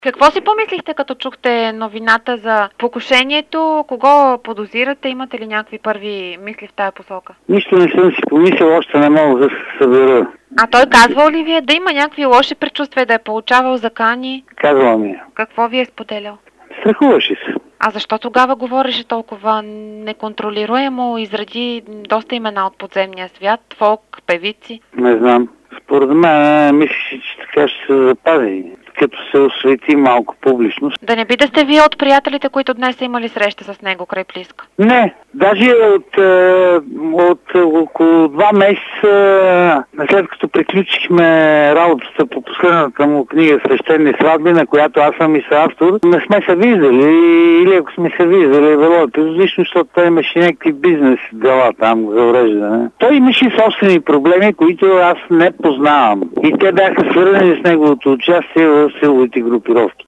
Какво си помислихте, като чухте новината за покушението? Кого подозирате? Имате ли някакви първи мисли в тая посока? Нищо не съм си помислил, още не мога да се събера. А той казвал ли ви да има някакви лоши предчувствия, да е получавал закани? Казвам ми. Какво ви е споделял? Страхуваше се. А защо тогава говореше толкова неконтролируемо, изреди доста имена от подземния свят, фолк, певици? Не знам. Според мен мислиш, че така ще се запази, като се освети малко публично. Да не би да сте вие от приятелите, които днес са имали среща с него край Плиска? Не, даже от около 2 месеца, след като приключихме работата по последната му книга "Свещени сватби", на която аз съм и съавтор, не сме се виждали, или ако сме се виждали, било епизодично, защото той имаше някакви бизнес дела там за уреждане. Той имаше собствени проблеми, които аз не познавам. И те бяха свързани с неговото участие в силовите групировки.